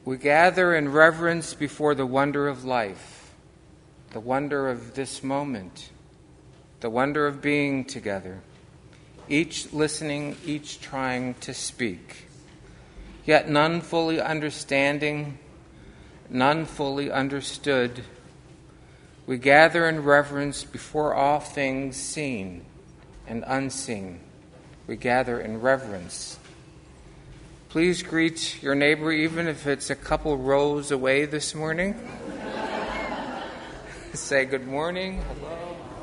We gather in reverence before the wonder of life, the wonder of this moment, the wonder of being together, each listening, each trying to speak, yet none fully understanding, none fully understood. We gather in reverence before all things seen and unseen. We gather in reverence. Please greet your neighbor, even if it's a couple rows away this morning. Say good morning. Hello.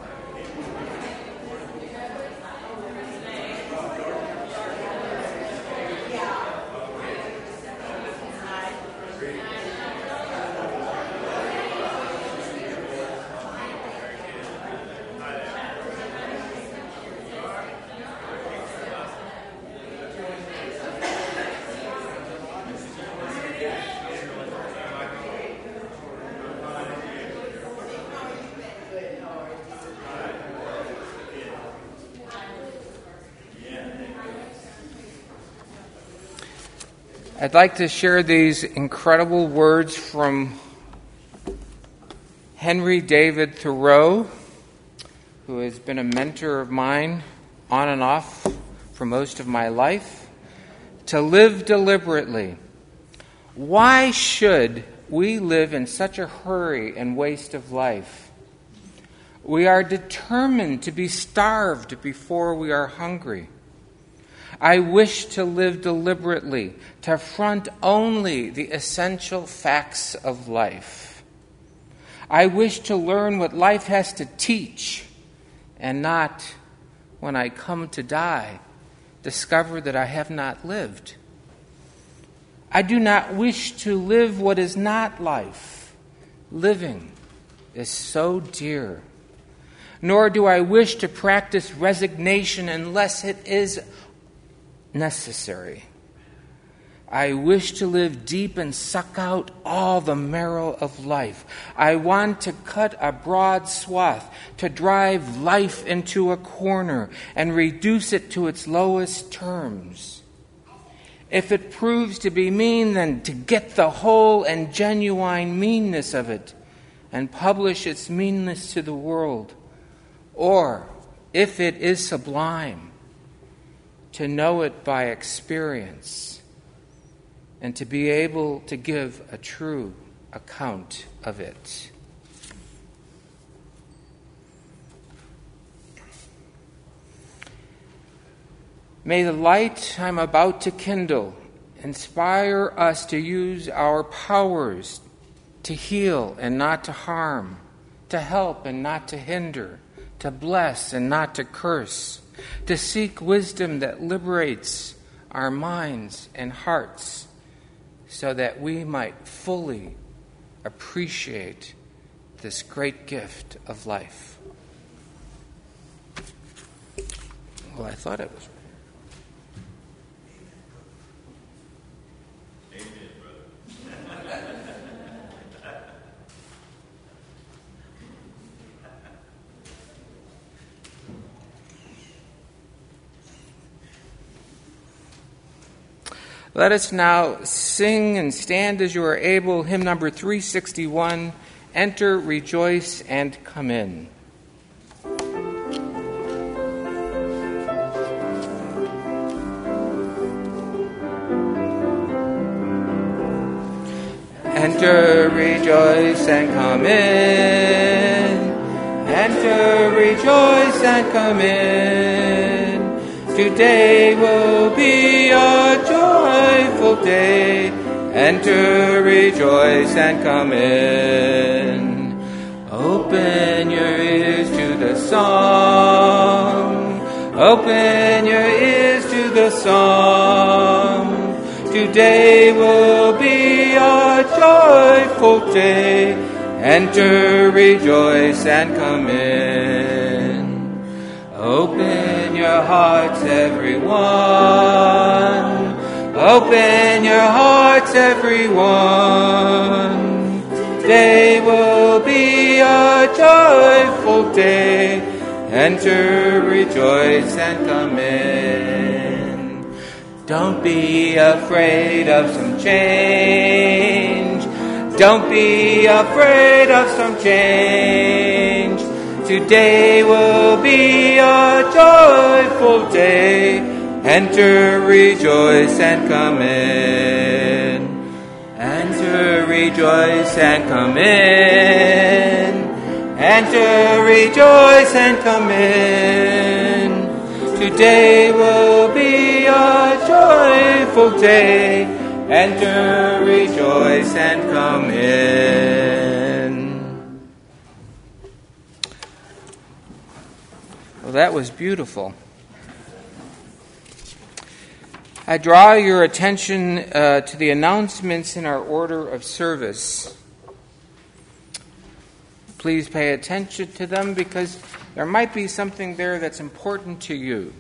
I'd like to share these incredible words from Henry David Thoreau, who has been a mentor of mine on and off for most of my life. To live deliberately. Why should we live in such a hurry and waste of life? We are determined to be starved before we are hungry. I wish to live deliberately, to front only the essential facts of life. I wish to learn what life has to teach, and not, when I come to die, discover that I have not lived. I do not wish to live what is not life. Living is so dear. Nor do I wish to practice resignation unless it is necessary. I wish to live deep and suck out all the marrow of life. I want to cut a broad swath, to drive life into a corner and reduce it to its lowest terms. If it proves to be mean, then to get the whole and genuine meanness of it and publish its meanness to the world. Or, if it is sublime, to know it by experience, and to be able to give a true account of it. May the light I'm about to kindle inspire us to use our powers to heal and not to harm, to help and not to hinder, to bless and not to curse, to seek wisdom that liberates our minds and hearts so that we might fully appreciate this great gift of life. Well, I thought it was. Let us now sing and stand as you are able. Hymn number 361, Enter, Rejoice, and Come In. Enter, rejoice, and come in. Enter, rejoice, and come in. Today will be a joyful day. Enter, rejoice, and come in. Open your ears to the song. Open your ears to the song. Today will be a joyful day. Enter, rejoice, and come in. Open your hearts, everyone. Open your hearts, everyone. Today will be a joyful day. Enter, rejoice, and come in. Don't be afraid of some change. Don't be afraid of some change. Today will be a joyful day. Enter, rejoice, and come in. Enter, rejoice, and come in. Enter, rejoice, and come in. Today will be a joyful day. Enter, rejoice, and come in. Well, that was beautiful. I draw your attention to the announcements in our order of service. Please pay attention to them because there might be something there that's important to you.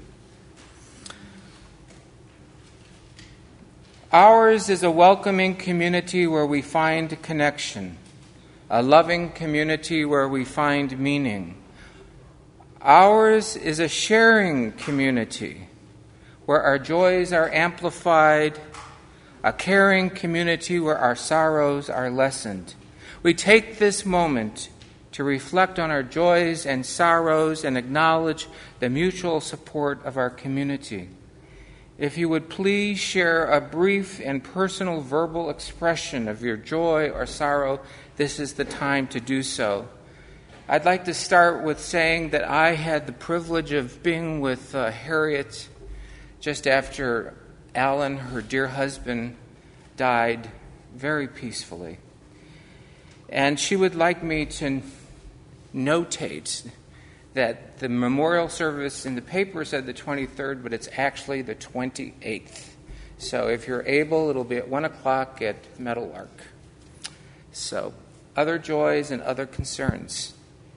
Ours is a welcoming community where we find connection, a loving community where we find meaning. Ours is a sharing community where our joys are amplified, a caring community where our sorrows are lessened. We take this moment to reflect on our joys and sorrows and acknowledge the mutual support of our community. If you would please share a brief and personal verbal expression of your joy or sorrow, this is the time to do so. I'd like to start with saying that I had the privilege of being with Harriet just after Alan, her dear husband, died very peacefully. And she would like me to notate that the memorial service in the paper said the 23rd, but it's actually the 28th. So if you're able, it'll be at 1 o'clock at Meadowlark. So, other joys and other concerns.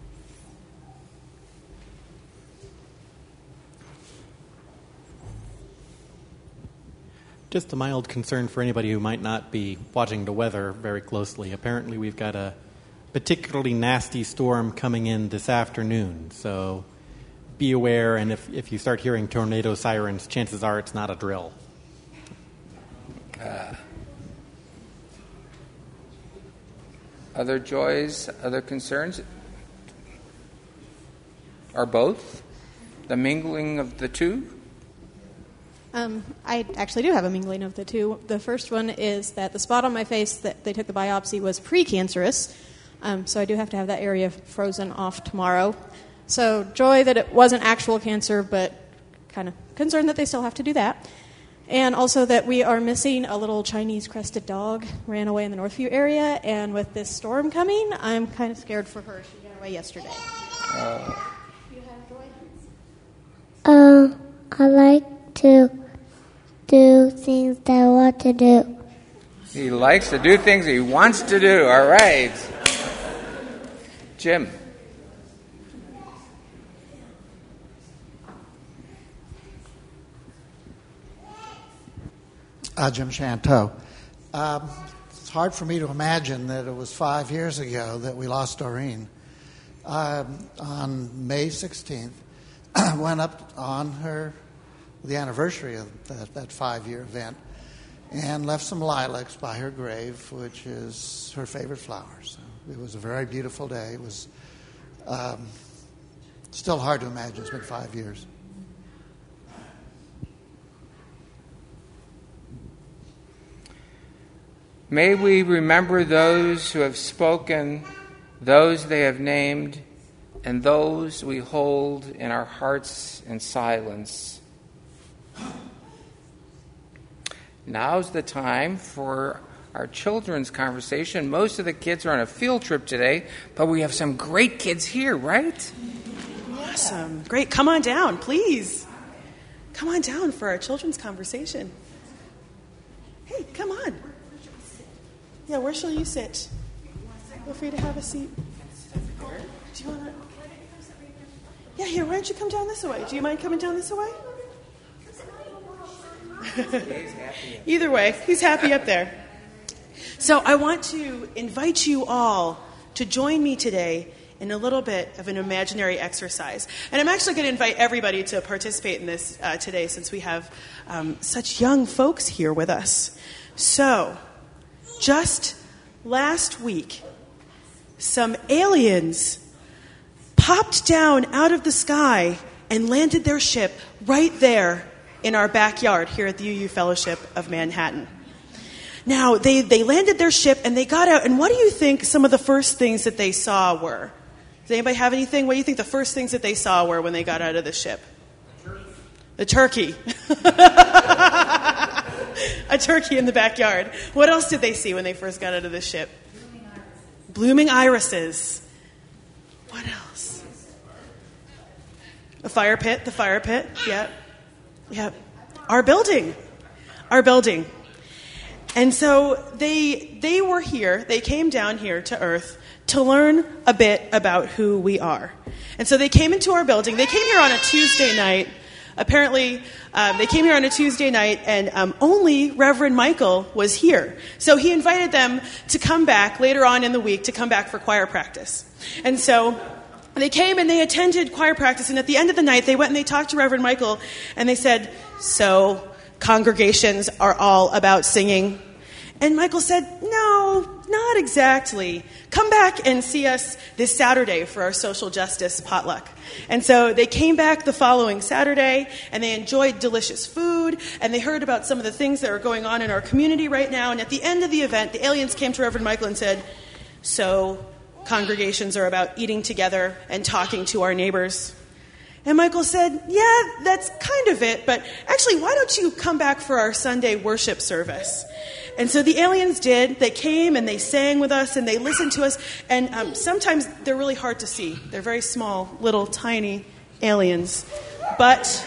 Just a mild concern for anybody who might not be watching the weather very closely. Apparently we've got a particularly nasty storm coming in this afternoon, so be aware, and if you start hearing tornado sirens, chances are it's not a drill. Other joys, other concerns? Or both? The mingling of the two? I actually do have a mingling of the two. The first one is that the spot on my face that they took the biopsy was precancerous, so I do have to have that area frozen off tomorrow. So joy that it wasn't actual cancer, but kind of concerned that they still have to do that. And also that we are missing a little Chinese crested dog, ran away in the Northview area, and with this storm coming, I'm kind of scared for her. She ran away yesterday. You have joy? I like to do things that I want to do. He likes to do things he wants to do. All right. Jim. Jim Shanto. It's hard for me to imagine that it was 5 years ago that we lost Doreen. On May 16th, I went up on the anniversary of that 5-year event and left some lilacs by her grave, which is her favorite flower. So it was a very beautiful day. It was still hard to imagine. It's been 5 years. May we remember those who have spoken, those they have named, and those we hold in our hearts in silence. Now's the time for our children's conversation. Most of the kids are on a field trip today, but we have some great kids here, right? Awesome. Great. Come on down, please. Come on down for our children's conversation. Hey, come on. Yeah, where shall you sit? Feel free to have a seat. Do you want to? Yeah, here, why don't you come down this way? Do you mind coming down this way? Either way, he's happy up there. So I want to invite you all to join me today in a little bit of an imaginary exercise. And I'm actually going to invite everybody to participate in this today since we have such young folks here with us. So, just last week, some aliens popped down out of the sky and landed their ship right there in our backyard here at the UU Fellowship of Manhattan. Now, they landed their ship and they got out, and what do you think some of the first things that they saw were? Does anybody have anything? What do you think the first things that they saw were when they got out of the ship? The turkey. A turkey in the backyard. What else did they see when they first got out of the ship? Blooming irises. What else? The fire pit. Yep. Our building. And so they were here, they came down here to Earth to learn a bit about who we are. And so they came into our building. They came here on a Tuesday night. Apparently, they came here on a Tuesday night, and only Reverend Michael was here. So he invited them to come back later on in the week to come back for choir practice. And so they came and they attended choir practice, and at the end of the night, they went and they talked to Reverend Michael, and they said, "So, congregations are all about singing?" And Michael said, "No, not exactly. Come back and see us this Saturday for our social justice potluck." And so they came back the following Saturday, and they enjoyed delicious food, and they heard about some of the things that are going on in our community right now. And at the end of the event, the aliens came to Reverend Michael and said, "So, congregations are about eating together and talking to our neighbors?" And Michael said, "Yeah, that's kind of it, but actually, why don't you come back for our Sunday worship service?" And so the aliens did. They came and they sang with us and they listened to us. And sometimes they're really hard to see. They're very small, little, tiny aliens. But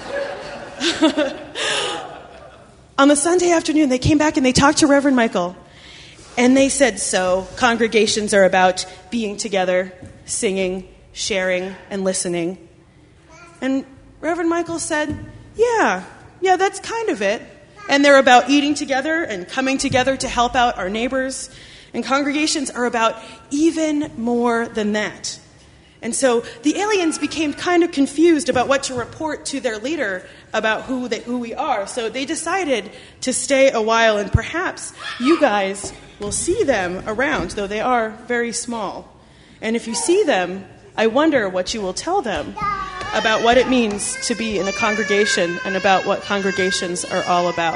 on the Sunday afternoon, they came back and they talked to Reverend Michael. And they said, "So, congregations are about being together, singing, sharing, and listening." And Reverend Michael said, yeah, that's kind of it. And they're about eating together and coming together to help out our neighbors. And congregations are about even more than that. And so the aliens became kind of confused about what to report to their leader about who we are. So they decided to stay a while, and perhaps you guys will see them around, though they are very small. And if you see them, I wonder what you will tell them about what it means to be in a congregation and about what congregations are all about.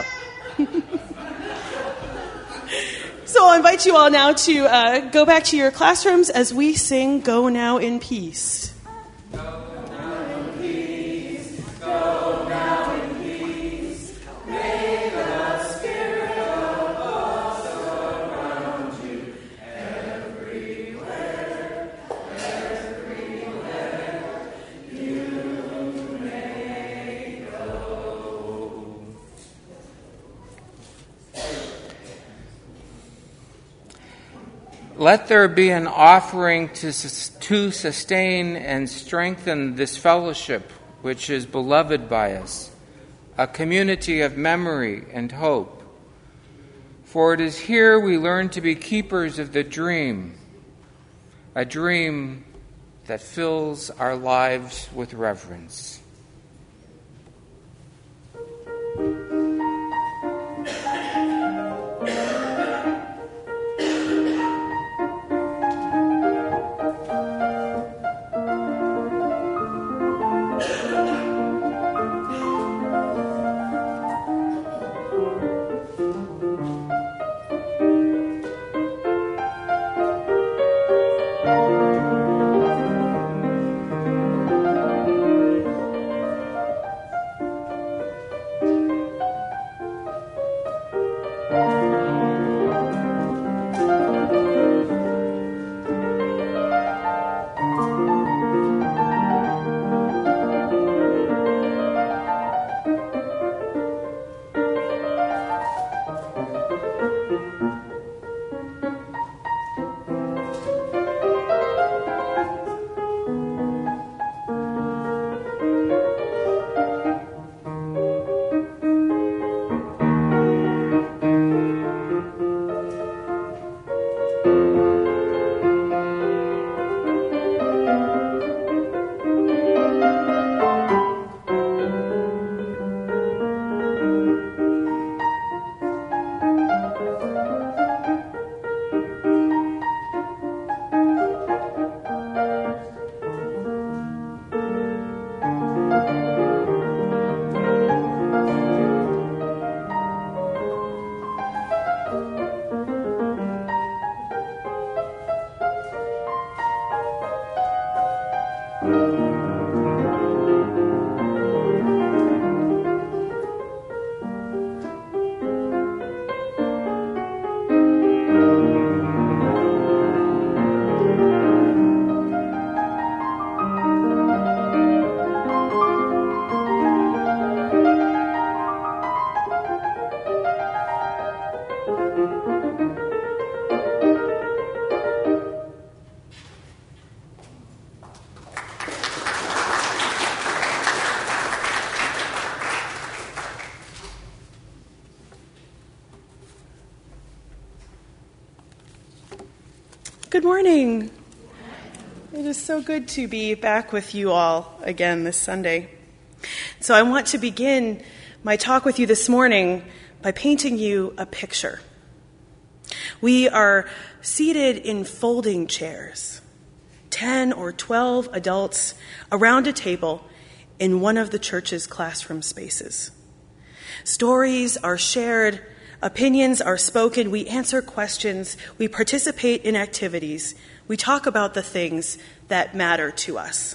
So I'll invite you all now to go back to your classrooms as we sing "Go Now in Peace." Let there be an offering to sustain and strengthen this fellowship, which is beloved by us, a community of memory and hope. For it is here we learn to be keepers of the dream, a dream that fills our lives with reverence. Good morning. It is so good to be back with you all again this Sunday. So I want to begin my talk with you this morning by painting you a picture. We are seated in folding chairs, 10 or 12 adults around a table in one of the church's classroom spaces. Stories are shared, opinions are spoken, we answer questions, we participate in activities, we talk about the things that matter to us.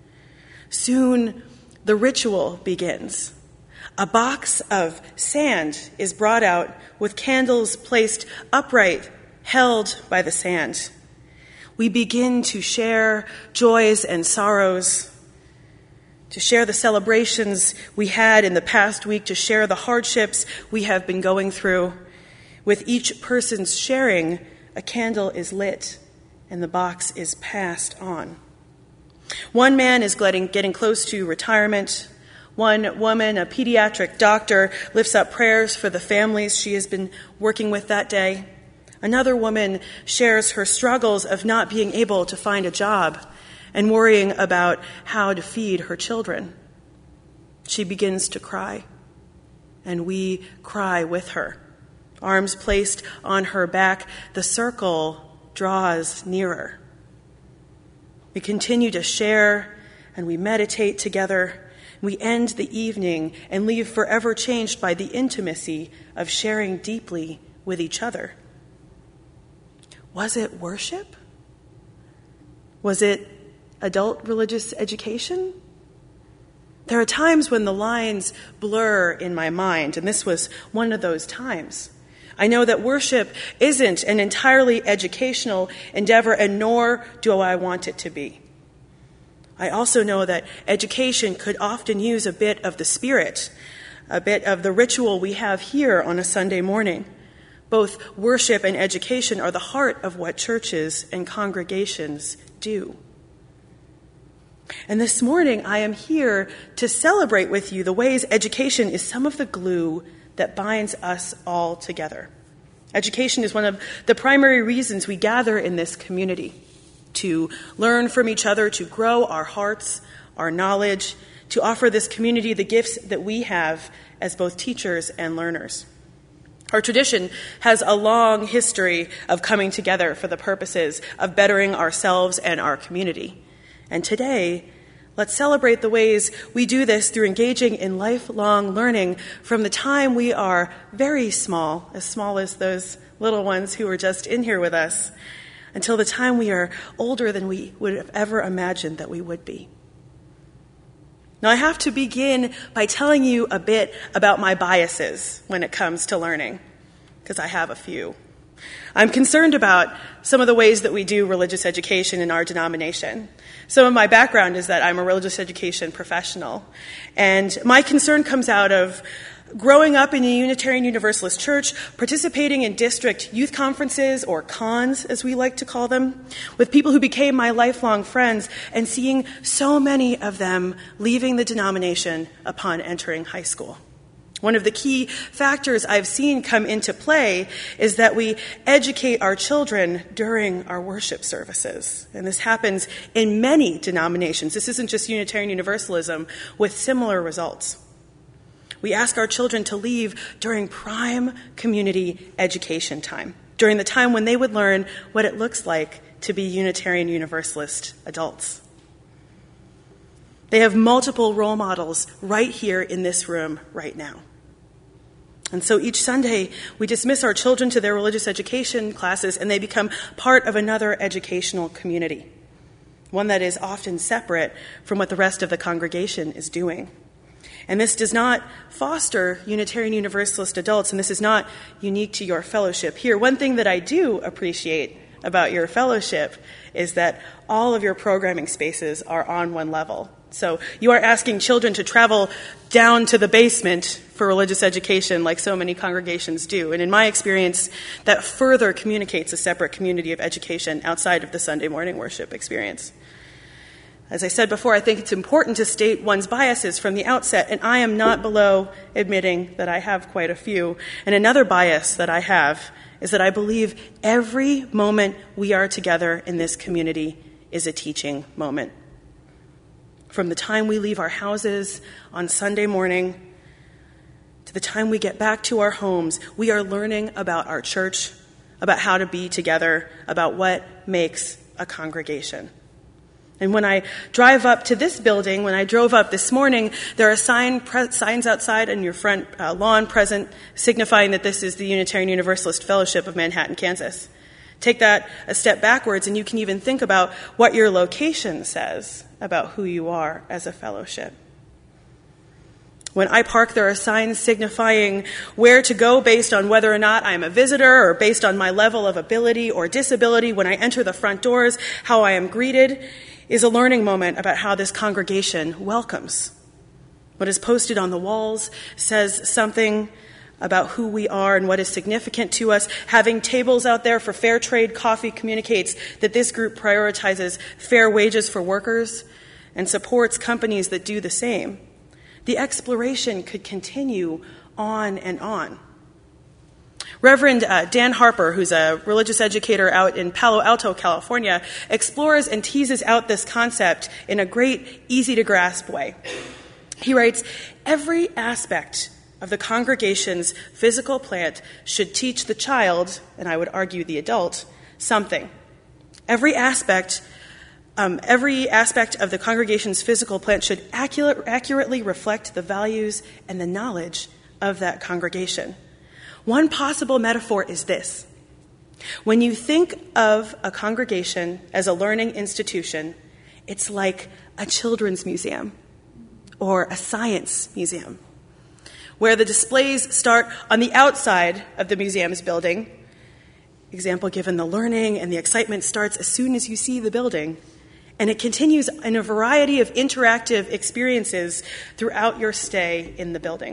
Soon, the ritual begins. A box of sand is brought out with candles placed upright, held by the sand. We begin to share joys and sorrows, to share the celebrations we had in the past week, to share the hardships we have been going through. With each person's sharing, a candle is lit and the box is passed on. One man is getting close to retirement. One woman, a pediatric doctor, lifts up prayers for the families she has been working with that day. Another woman shares her struggles of not being able to find a job and worrying about how to feed her children. She begins to cry, and we cry with her. Arms placed on her back, the circle draws nearer. We continue to share, and we meditate together. We end the evening and leave forever changed by the intimacy of sharing deeply with each other. Was it worship? Was it adult religious education? There are times when the lines blur in my mind, and this was one of those times. I know that worship isn't an entirely educational endeavor, and nor do I want it to be. I also know that education could often use a bit of the spirit, a bit of the ritual we have here on a Sunday morning. Both worship and education are the heart of what churches and congregations do. And this morning, I am here to celebrate with you the ways education is some of the glue that binds us all together. Education is one of the primary reasons we gather in this community, to learn from each other, to grow our hearts, our knowledge, to offer this community the gifts that we have as both teachers and learners. Our tradition has a long history of coming together for the purposes of bettering ourselves and our community. And today, let's celebrate the ways we do this through engaging in lifelong learning from the time we are very small as those little ones who were just in here with us, until the time we are older than we would have ever imagined that we would be. Now, I have to begin by telling you a bit about my biases when it comes to learning, because I have a few. I'm concerned about some of the ways that we do religious education in our denomination. Some of my background is that I'm a religious education professional, and my concern comes out of growing up in a Unitarian Universalist church, participating in district youth conferences, or cons as we like to call them, with people who became my lifelong friends, and seeing so many of them leaving the denomination upon entering high school. One of the key factors I've seen come into play is that we educate our children during our worship services. And this happens in many denominations. This isn't just Unitarian Universalism, with similar results. We ask our children to leave during prime community education time, during the time when they would learn what it looks like to be Unitarian Universalist adults. They have multiple role models right here in this room right now. And so each Sunday, we dismiss our children to their religious education classes, and they become part of another educational community, one that is often separate from what the rest of the congregation is doing. And this does not foster Unitarian Universalist adults, and this is not unique to your fellowship here. One thing that I do appreciate about your fellowship is that all of your programming spaces are on one level. So you are asking children to travel down to the basement for religious education like so many congregations do. And in my experience, that further communicates a separate community of education outside of the Sunday morning worship experience. As I said before, I think it's important to state one's biases from the outset, and I am not below admitting that I have quite a few. And another bias that I have is that I believe every moment we are together in this community is a teaching moment. From the time we leave our houses on Sunday morning to the time we get back to our homes, we are learning about our church, about how to be together, about what makes a congregation. And when I drive up to this building, when I drove up this morning, there are signs outside on your front lawn present signifying that this is the Unitarian Universalist Fellowship of Manhattan, Kansas. Take that a step backwards, and you can even think about what your location says about who you are as a fellowship. When I park, there are signs signifying where to go based on whether or not I'm a visitor or based on my level of ability or disability. When I enter the front doors, how I am greeted is a learning moment about how this congregation welcomes. What is posted on the walls says something about who we are and what is significant to us. Having tables out there for fair trade coffee communicates that this group prioritizes fair wages for workers and supports companies that do the same. The exploration could continue on and on. Reverend Dan Harper, who's a religious educator out in Palo Alto, California, explores and teases out this concept in a great, easy-to-grasp way. He writes, "Every aspect of the congregation's physical plant should teach the child, and I would argue the adult, something. Every aspect of the congregation's physical plant should accurately reflect the values and the knowledge of that congregation." One possible metaphor is this. When you think of a congregation as a learning institution, it's like a children's museum or a science museum, where the displays start on the outside of the museum's building. Example given, the learning and the excitement starts as soon as you see the building, and it continues in a variety of interactive experiences throughout your stay in the building.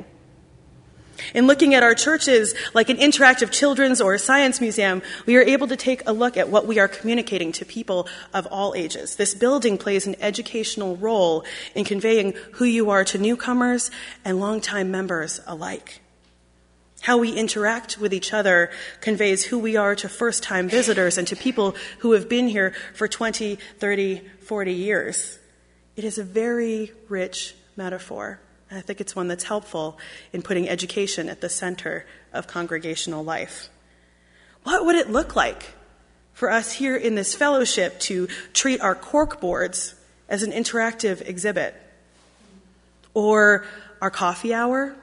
In looking at our churches like an interactive children's or science museum, we are able to take a look at what we are communicating to people of all ages. This building plays an educational role in conveying who you are to newcomers and longtime members alike. How we interact with each other conveys who we are to first-time visitors and to people who have been here for 20, 30, 40 years. It is a very rich metaphor. And I think it's one that's helpful in putting education at the center of congregational life. What would it look like for us here in this fellowship to treat our cork boards as an interactive exhibit? Or our coffee hour?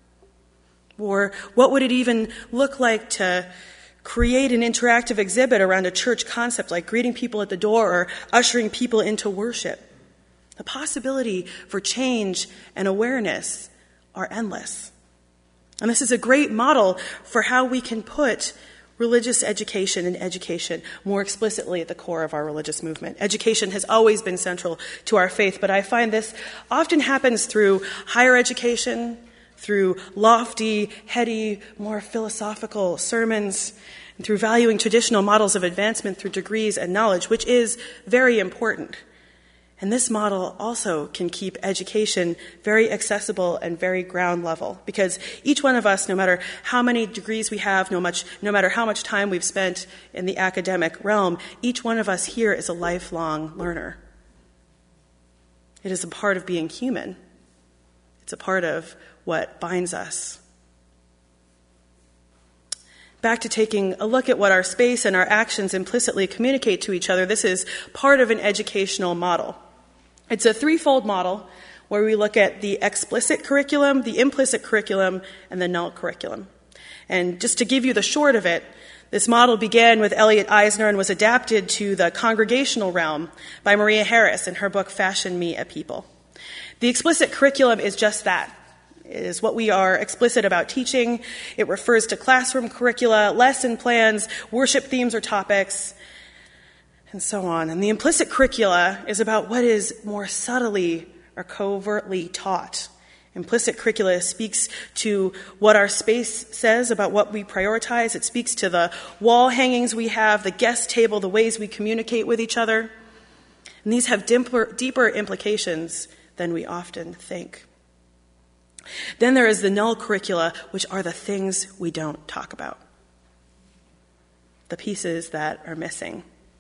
Or what would it even look like to create an interactive exhibit around a church concept like greeting people at the door or ushering people into worship? The possibility for change and awareness are endless. And this is a great model for how we can put religious education and education more explicitly at the core of our religious movement. Education has always been central to our faith, but I find this often happens through higher education, through lofty, heady, more philosophical sermons, and through valuing traditional models of advancement through degrees and knowledge, which is very important. And this model also can keep education very accessible and very ground level, because each one of us, no matter how many degrees we have, no matter how much time we've spent in the academic realm, each one of us here is a lifelong learner. It is a part of being human. It's a part of what binds us. Back to taking a look at what our space and our actions implicitly communicate to each other, this is part of an educational model. It's a threefold model where we look at the explicit curriculum, the implicit curriculum, and the null curriculum. And just to give you the short of it, this model began with Elliot Eisner and was adapted to the congregational realm by Maria Harris in her book, Fashion Me a People. The explicit curriculum is just that. It is what we are explicit about teaching. It refers to classroom curricula, lesson plans, worship themes or topics, and so on. And the implicit curricula is about what is more subtly or covertly taught. Implicit curricula speaks to what our space says about what we prioritize. It speaks to the wall hangings we have, the guest table, the ways we communicate with each other. And these have deeper implications than we often think. Then there is the null curricula, which are the things we don't talk about, the pieces that are missing.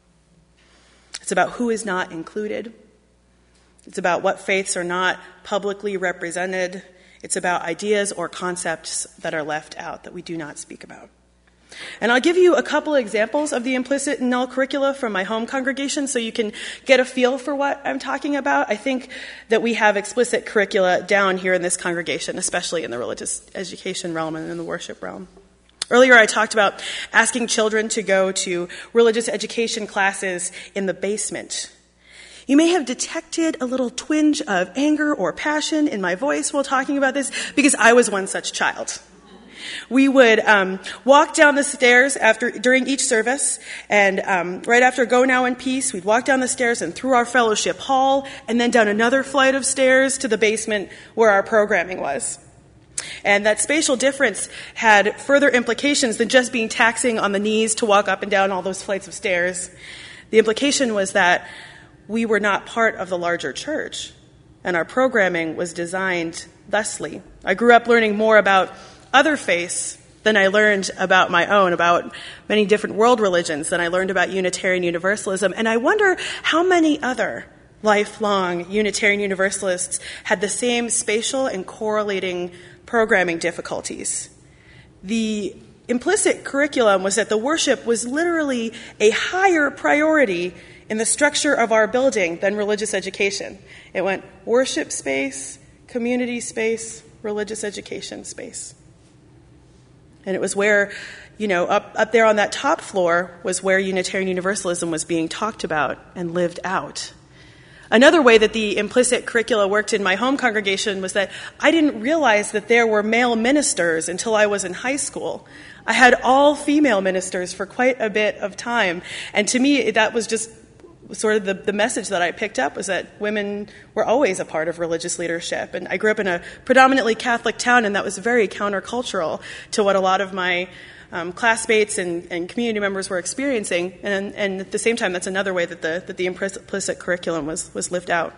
It's about who is not included. It's about what faiths are not publicly represented. It's about ideas or concepts that are left out, that we do not speak about. And I'll give you a couple examples of the implicit and null curricula from my home congregation so you can get a feel for what I'm talking about. I think that we have explicit curricula down here in this congregation, especially in the religious education realm and in the worship realm. Earlier I talked about asking children to go to religious education classes in the basement. You may have detected a little twinge of anger or passion in my voice while talking about this because I was one such child. We would walk down the stairs during each service, and right after Go Now in Peace, we'd walk down the stairs and through our fellowship hall, and then down another flight of stairs to the basement where our programming was. And that spatial difference had further implications than just being taxing on the knees to walk up and down all those flights of stairs. The implication was that we were not part of the larger church, and our programming was designed thusly. I grew up learning more about other faiths than I learned about my own, about many different world religions than I learned about Unitarian Universalism. And I wonder how many other lifelong Unitarian Universalists had the same spatial and correlating programming difficulties. The implicit curriculum was that the worship was literally a higher priority in the structure of our building than religious education. It went worship space, community space, religious education space. And it was where, up there on that top floor was where Unitarian Universalism was being talked about and lived out. Another way that the implicit curricula worked in my home congregation was that I didn't realize that there were male ministers until I was in high school. I had all female ministers for quite a bit of time. And to me, that was just sort of the message that I picked up, was that women were always a part of religious leadership. And I grew up in a predominantly Catholic town, and that was very countercultural to what a lot of my classmates and community members were experiencing. And at the same time, that's another way that the implicit curriculum was lived out.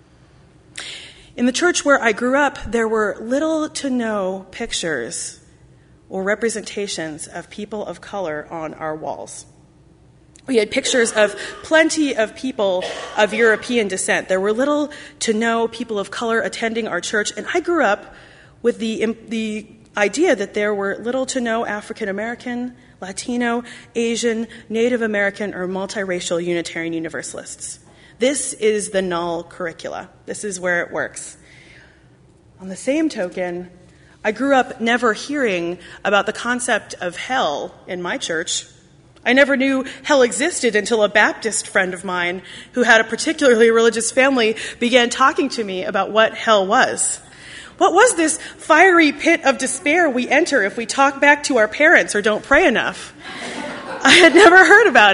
In the church where I grew up, there were little to no pictures or representations of people of color on our walls. We had pictures of plenty of people of European descent. There were little to no people of color attending our church, and I grew up with the idea that there were little to no African American, Latino, Asian, Native American, or multiracial Unitarian Universalists. This is the null curricula. This is where it works. On the same token, I grew up never hearing about the concept of hell in my church. I never knew hell existed until a Baptist friend of mine who had a particularly religious family began talking to me about what hell was. What was this fiery pit of despair we enter if we talk back to our parents or don't pray enough? I had never heard about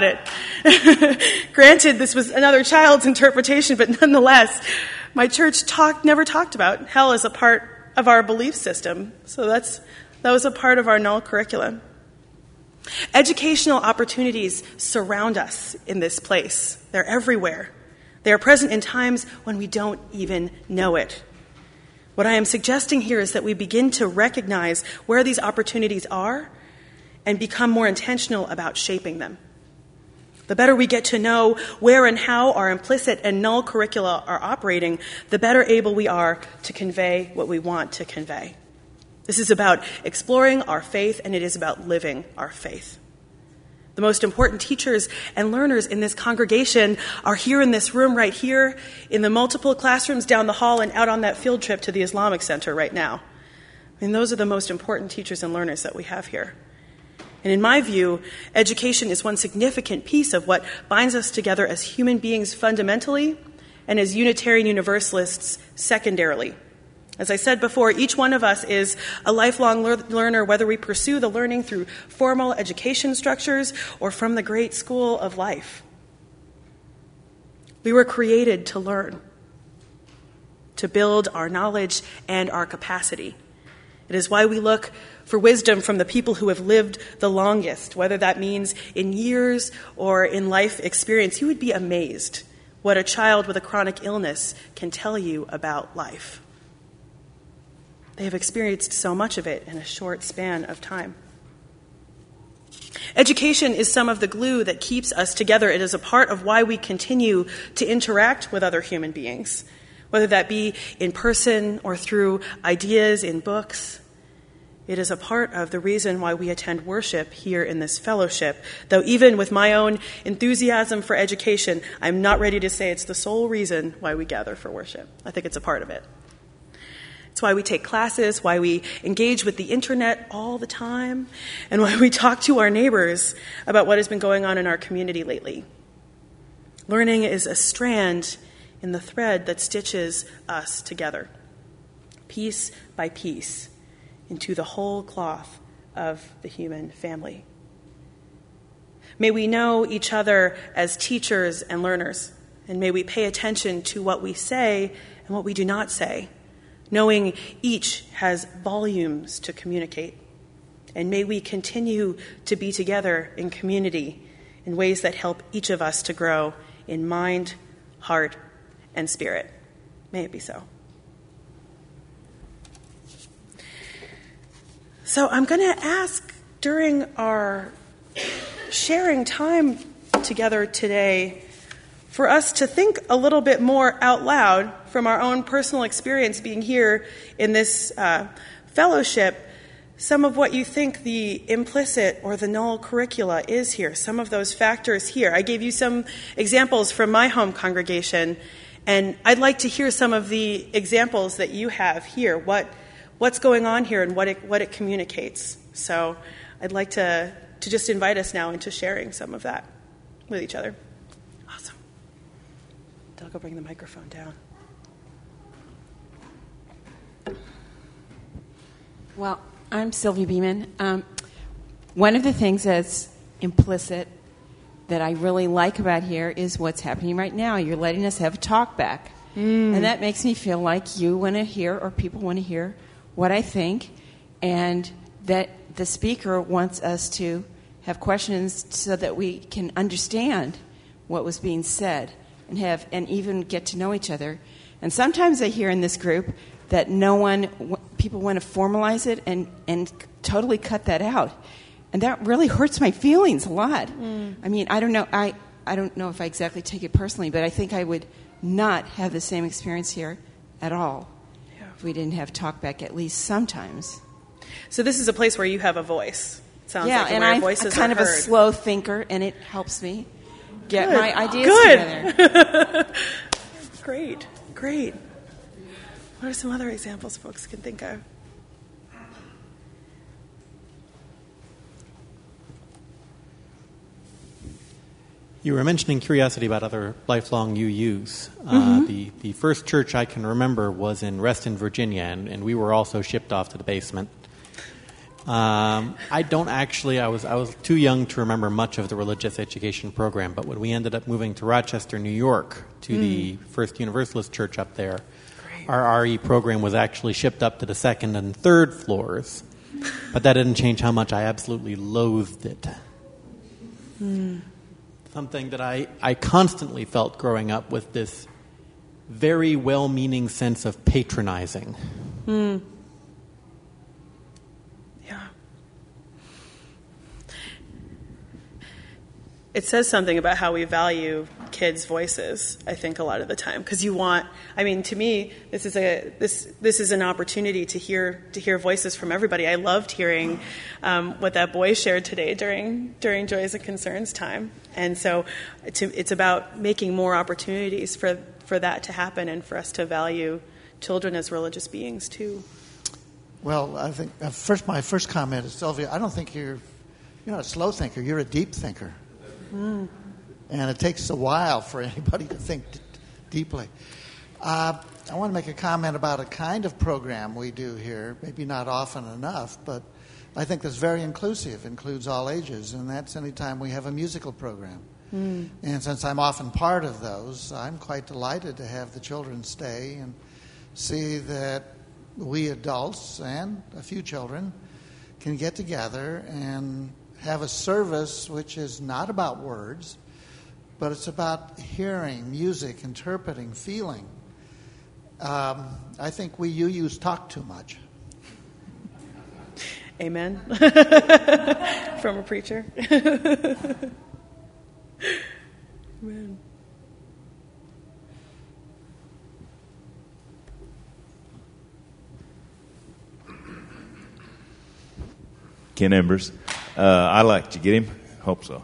it. Granted, this was another child's interpretation, but nonetheless, my church never talked about hell as a part of our belief system. So that was a part of our null curriculum. Educational opportunities surround us in this place. They're everywhere. They are present in times when we don't even know it. What I am suggesting here is that we begin to recognize where these opportunities are and become more intentional about shaping them. The better we get to know where and how our implicit and null curricula are operating, the better able we are to convey what we want to convey. This is about exploring our faith, and it is about living our faith. The most important teachers and learners in this congregation are here in this room right here, in the multiple classrooms down the hall, and out on that field trip to the Islamic Center right now. I mean, those are the most important teachers and learners that we have here. And in my view, education is one significant piece of what binds us together as human beings fundamentally and as Unitarian Universalists secondarily. As I said before, each one of us is a lifelong learner, whether we pursue the learning through formal education structures or from the great school of life. We were created to learn, to build our knowledge and our capacity. It is why we look for wisdom from the people who have lived the longest, whether that means in years or in life experience. You would be amazed what a child with a chronic illness can tell you about life. They have experienced so much of it in a short span of time. Education is some of the glue that keeps us together. It is a part of why we continue to interact with other human beings, whether that be in person or through ideas in books. It is a part of the reason why we attend worship here in this fellowship, though even with my own enthusiasm for education, I'm not ready to say it's the sole reason why we gather for worship. I think it's a part of it. It's why we take classes, why we engage with the internet all the time, and why we talk to our neighbors about what has been going on in our community lately. Learning is a strand in the thread that stitches us together, piece by piece, into the whole cloth of the human family. May we know each other as teachers and learners, and may we pay attention to what we say and what we do not say, knowing each has volumes to communicate. And may we continue to be together in community in ways that help each of us to grow in mind, heart, and spirit. May it be so. So I'm going to ask during our sharing time together today for us to think a little bit more out loud from our own personal experience being here in this fellowship, some of what you think the implicit or the null curricula is here, some of those factors here. I gave you some examples from my home congregation, and I'd like to hear some of the examples that you have here, what's going on here and what it communicates. So I'd like to just invite us now into sharing some of that with each other. Awesome. I'll go bring the microphone down. Well, I'm Sylvia Beeman. One of the things that's implicit that I really like about here is what's happening right now. You're letting us have a talk back. And that makes me feel like you want to hear, or people want to hear, what I think, and that the speaker wants us to have questions so that we can understand what was being said and even get to know each other. And sometimes I hear in this group that people want to formalize it and totally cut that out. And that really hurts my feelings a lot. I mean, I don't know. I don't know if I exactly take it personally, but I think I would not have the same experience here at all if we didn't have talkback at least sometimes. So this is a place where you have a voice. Sounds like, and I'm kind of a slow thinker, and it helps me get my ideas together. Great. What are some other examples folks can think of? You were mentioning curiosity about other lifelong UUs. The first church I can remember was in Reston, Virginia, and we were also shipped off to the basement. I was too young to remember much of the religious education program, but when we ended up moving to Rochester, New York, to the First Universalist Church up there, our RE program was actually shipped up to the second and third floors, but that didn't change how much I absolutely loathed it. Something that I constantly felt growing up with this very well-meaning sense of patronizing. Yeah. It says something about how we value kids' voices, I think, a lot of the time. Because to me, this is an opportunity to hear voices from everybody. I loved hearing what that boy shared today during Joys and Concerns time. And so it's about making more opportunities for that to happen and for us to value children as religious beings, too. Well, I think my first comment is, Sylvia, I don't think you're not a slow thinker. You're a deep thinker. And it takes a while for anybody to think deeply. I want to make a comment about a kind of program we do here, maybe not often enough, but I think that's very inclusive, includes all ages, and that's anytime we have a musical program. And since I'm often part of those, I'm quite delighted to have the children stay and see that we adults and a few children can get together and have a service which is not about words, but it's about hearing, music, interpreting, feeling. I think you use talk too much. Amen. From a preacher. Amen. Ken Embers. I liked, you get him? Hope so.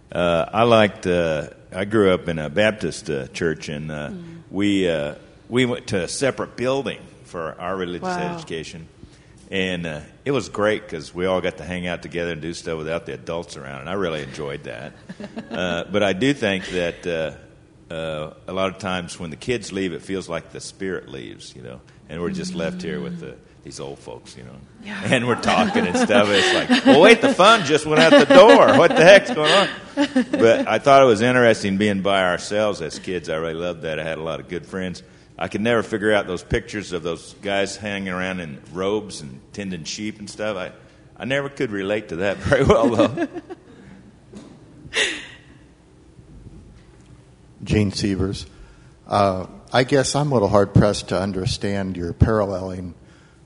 I grew up in a Baptist church, and we went to a separate building for our religious education. And it was great because we all got to hang out together and do stuff without the adults around, and I really enjoyed that. But I do think that a lot of times when the kids leave, it feels like the spirit leaves, and we're just left here with these old folks, and we're talking and stuff. It's like, well, wait, the fun just went out the door. What the heck's going on? But I thought it was interesting being by ourselves as kids. I really loved that. I had a lot of good friends. I could never figure out those pictures of those guys hanging around in robes and tending sheep and stuff. I never could relate to that very well, though. Gene Sievers. I guess I'm a little hard-pressed to understand your paralleling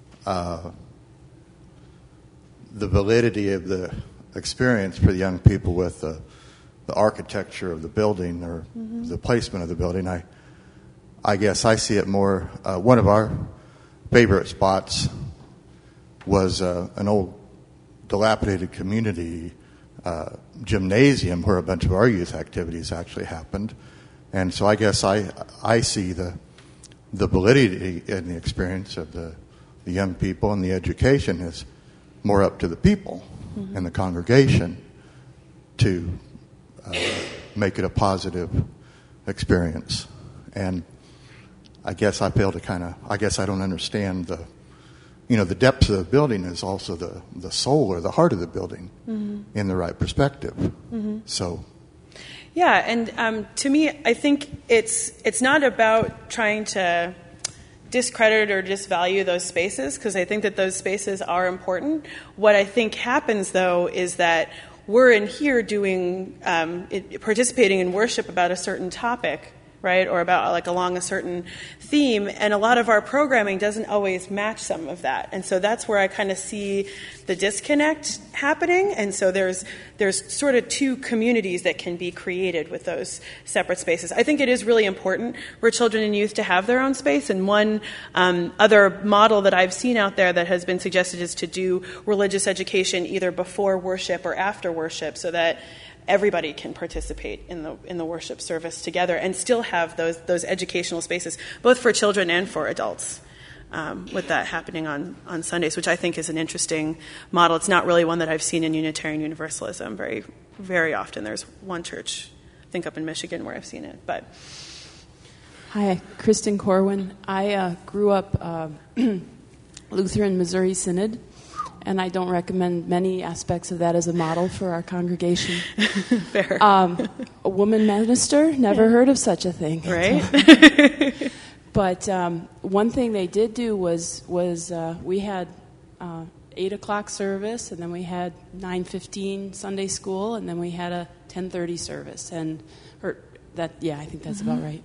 the validity of the experience for the young people with the architecture of the building or the placement of the building. I guess I see it more. One of our favorite spots was an old dilapidated community gymnasium where a bunch of our youth activities actually happened. And so I guess I see the validity in the experience of the young people, and the education is more up to the people and the congregation to make it a positive experience. And I guess I fail to I don't understand the depth of the building is also the soul or the heart of the building in the right perspective. So. Yeah, and to me, I think it's not about trying to discredit or disvalue those spaces, because I think that those spaces are important. What I think happens, though, is that we're in here participating in worship about a certain topic, right, or about along a certain theme, and a lot of our programming doesn't always match some of that, and so that's where I kind of see the disconnect happening. And so there's sort of two communities that can be created with those separate spaces. I think it is really important for children and youth to have their own space, and one other model that I've seen out there that has been suggested is to do religious education either before worship or after worship, so that everybody can participate in the worship service together and still have those educational spaces, both for children and for adults, with that happening on Sundays, which I think is an interesting model. It's not really one that I've seen in Unitarian Universalism very, very often. There's one church, I think up in Michigan, where I've seen it. But hi, Kristen Corwin. I grew up Lutheran Missouri Synod, and I don't recommend many aspects of that as a model for our congregation. Fair. A woman minister, never heard of such a thing. Right. But one thing they did do was we had 8 o'clock service, and then we had 9:15 Sunday school, and then we had a 10:30 service. I think that's about right.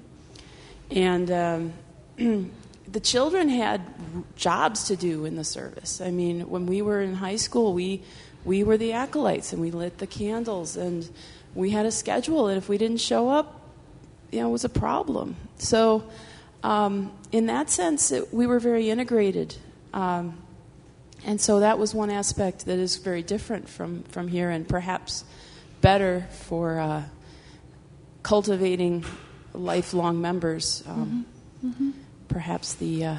And the children had jobs to do in the service. I mean, when we were in high school, we were the acolytes, and we lit the candles, and we had a schedule, and if we didn't show up, it was a problem. So in that sense, we were very integrated. And so that was one aspect that is very different from here, and perhaps better for cultivating lifelong members. Perhaps the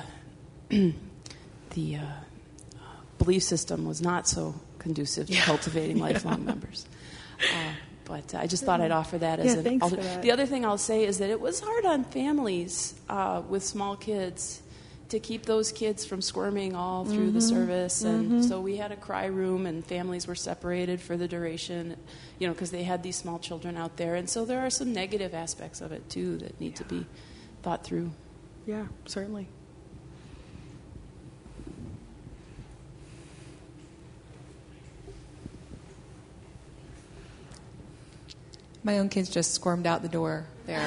belief system was not so conducive to cultivating lifelong members. But I just thought I'd offer that as an alternative. The other thing I'll say is that it was hard on families with small kids to keep those kids from squirming all through the service. And so we had a cry room, and families were separated for the duration, because they had these small children out there. And so there are some negative aspects of it, too, that need to be thought through. Yeah, certainly. My own kids just squirmed out the door there.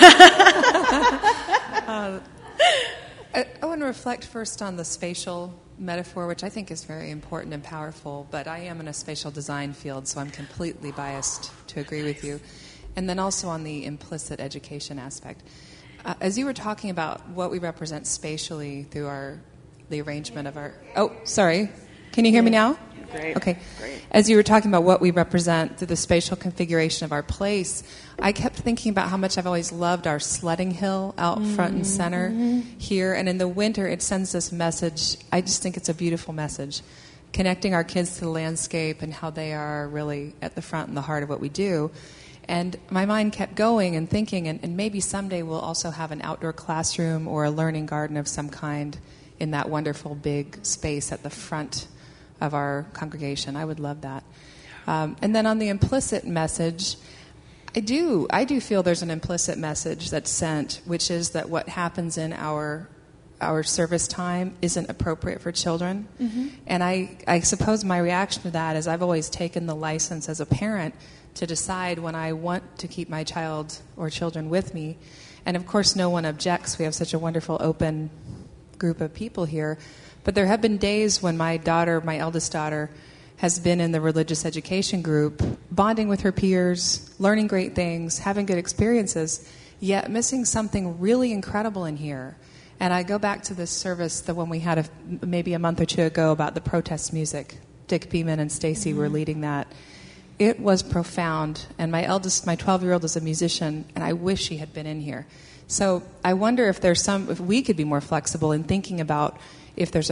I want to reflect first on the spatial metaphor, which I think is very important and powerful, but I am in a spatial design field, so I'm completely biased to agree with you. And then also on the implicit education aspect. As you were talking about what we represent spatially through the arrangement of our... Oh, sorry. Can you hear me now? Great. Okay. Great. As you were talking about what we represent through the spatial configuration of our place, I kept thinking about how much I've always loved our sledding hill out front and center here. And in the winter, it sends this message. I just think it's a beautiful message, connecting our kids to the landscape and how they are really at the front and the heart of what we do. And my mind kept going and thinking, and maybe someday we'll also have an outdoor classroom or a learning garden of some kind in that wonderful big space at the front of our congregation. I would love that. And then on the implicit message, I do feel there's an implicit message that's sent, which is that what happens in our service time isn't appropriate for children. And I suppose my reaction to that is I've always taken the license as a parent to decide when I want to keep my child or children with me. And of course no one objects. We have such a wonderful open group of people here. But there have been days when my eldest daughter, has been in the religious education group, bonding with her peers, learning great things, having good experiences, yet missing something really incredible in here. And I go back to this service, the one we had maybe a month or two ago about the protest music. Dick Beeman and Stacy were leading that. It was profound. And my 12-year-old is a musician, and I wish she had been in here. So I wonder if we could be more flexible in thinking about if there's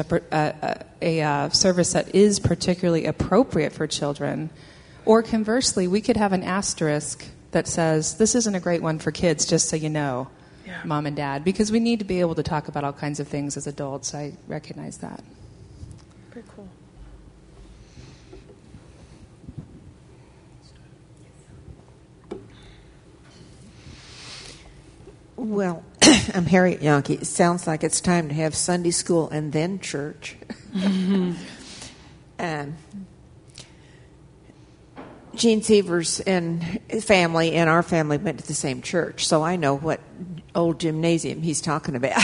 a service that is particularly appropriate for children, or conversely, we could have an asterisk that says, this isn't a great one for kids, just so you know, Mom and Dad, because we need to be able to talk about all kinds of things as adults. I recognize that. Very cool. Well, I'm Harriet Yankee. It sounds like it's time to have Sunday school and then church. Gene Sievers and his family and our family went to the same church, so I know what old gymnasium he's talking about.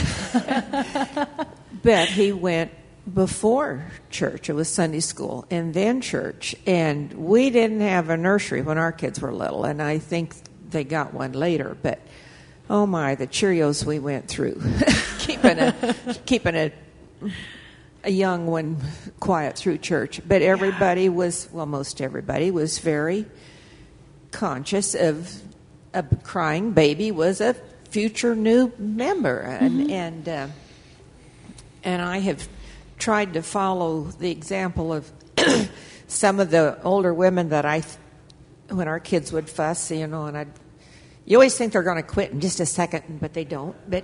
But he went before church. It was Sunday school and then church. And we didn't have a nursery when our kids were little, and I think they got one later, but oh my, the Cheerios we went through, keeping a young one quiet through church. But everybody most everybody was very conscious of a crying baby was a future new member, and I have tried to follow the example of some of the older women that when our kids would fuss, and you always think they're going to quit in just a second, but they don't. But